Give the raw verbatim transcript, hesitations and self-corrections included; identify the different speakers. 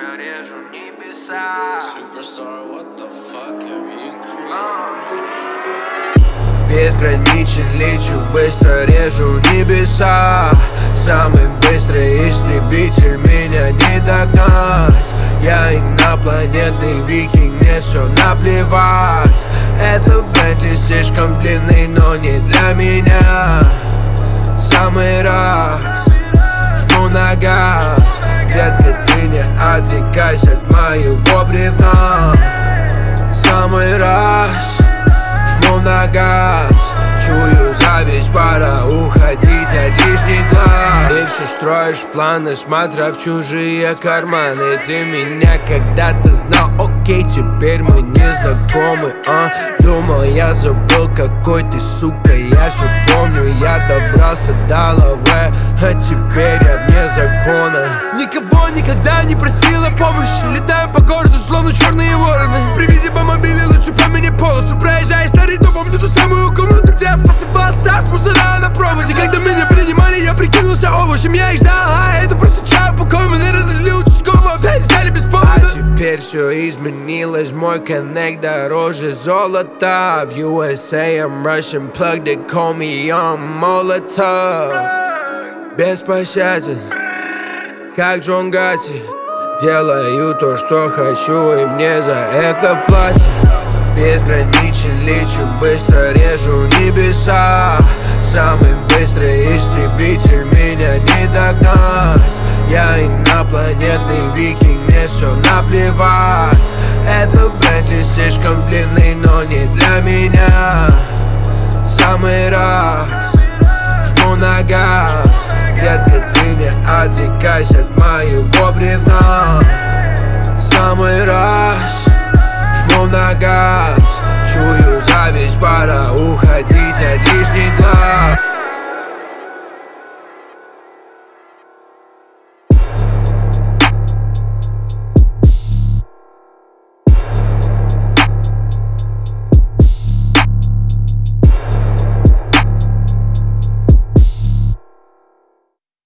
Speaker 1: быстро режу небеса.
Speaker 2: Superstar, what the fuck have you created?
Speaker 3: Безграничен лечу, быстро режу небеса. Самый быстрый истребитель, меня не догнать. Я инопланетный викинг, мне все наплевать. Это Бентли слишком длинный, но не для меня. Самый раз жму на газ. Детка, ты не отвлекайся от моего бревна. Самый раз жму на газ. Чую зависть, пора уходить от лишних глаз. Ты все строишь планы, смотря в чужие карманы. Ты меня когда-то знал, окей, теперь мы не знакомы, а? Думал, я забыл, какой ты, сука, я все помню. Я добрался до лавы, а теперь я вне закона.
Speaker 4: Никого никогда не просил о помощи. Летаем по городу, словно черные вороны. При виде бомобиля лучше поменять полосу. Проезжай старый дом, помню ту самую комнату, где я фасовал ставь мусора на проводе. Когда меня принимали, я прикинулся овощем. Я их ждал, а это просто чай упакованный. Разлил чешком, опять взяли без повода.
Speaker 3: А теперь все изменилось, мой коннект дороже золота. В ю эс эй I'm Russian plug, they call me Young Molotov. Беспощаден, как Джон Гатти. Делаю то, что хочу, и мне за это платят. Безграничен лечу, быстро режу небеса. Самый быстрый истребитель, меня не догнать. Я инопланетный викинг, мне все наплевать. Это Бентли слишком длинный, но не для меня. Самый раз жму на газ. Детка, ты не отвлекайся от моего бревна. Самый раз жму на газ. Чую зависть, пора уходить